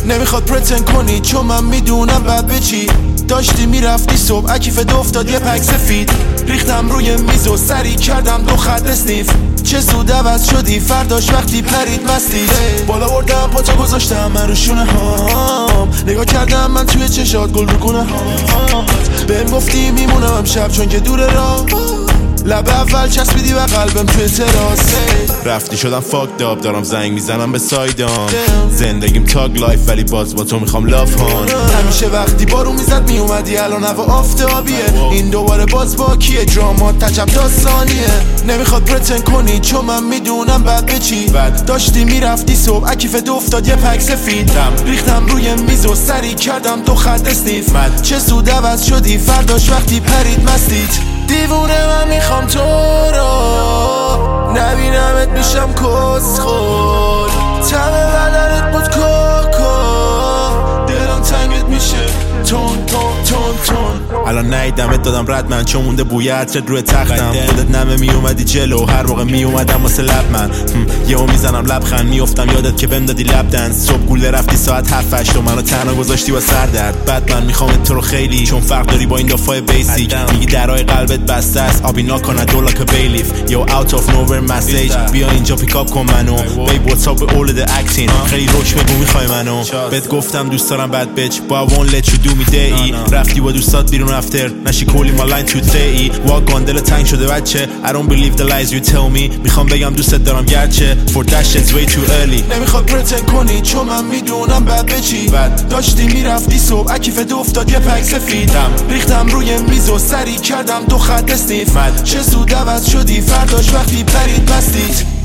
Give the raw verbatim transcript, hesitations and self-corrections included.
نمیخواد پرتن کنی چون من میدونم بعد به چی داشتی میرفتی صبح اکیفت افتاد یه پک سفید ریختم روی میز و سری کردم دو خط اسنیف چه زود عوض شدی فرداش وقتی پرید مستی بالا بردم پاچا گذاشتم من رو شونه هام نگاه کردم من توی چشات گل رو گونه هام بهم گفتی میمونم امشب چون که دور راه لب اول چسبیدی و قلبم توی تراس رفتی شدم فاک داب دارم زنگ میزنم به سایدام زندگیم تاگ لایف ولی باز با تو میخوام لاف هان همیشه وقتی بارو میزد میومدی الان هوا آفتابیه این دوباره باز با کیه دراما تجب داستانیه نمیخواد پرتن کنی چون من میدونم بعد به چی داشتی میرفتی صبح اکیفت افتاد یه پک سفیدم ریختم روی میز و سری کردم دو خط اسنیف چه سود عوض شدی فرداش وقتی پرید مستید دیوونه من میخوام تو رو نبینمت میشم کسخول تمه بدنت بود کوکو دلم تنگت میشه تون تون تون تون الان نیدمت دادم رد من چون مونده بوی عطرت روی تختم خودت نمه میومدی جلو هر موقع میومدم واسه لب من یهو میزنم لبخند میافتم یادت که بهم دادی لب دنس صبح گوله رفتی ساعت هفت هشت و منو تنها گذاشتی با سر درد بعد من میخوام تو رو خیلی چون فرق داری با این دفعه بیسیک میگی درای قلبت بسته است آبی ناکن دو like a bailiff yo out of nowhere message بیا اینجا پیکاپ کن منو babe what's up with all of the acting خیلی روش بگو میخوای منو بهت گفتم دوست دارم bad bitch but I won't let you do me day رفتی با دوستات بیرون افتر نشی کلی ما لاین تو تی واک آن دل تنگ شده بچه I don't believe the lies you tell me میخوام بگم دوستت دارم گرچه for that shit's way too early نمیخواد پرتن کنی چون من میدونم بعد به چی داشتی میرفتی صبح اکیفت افتاد یه پک سفیدم ریختم روی میز و سری کردم دو خط اسنیف چه زود عوض شدی فرداش وقتی پرید بستید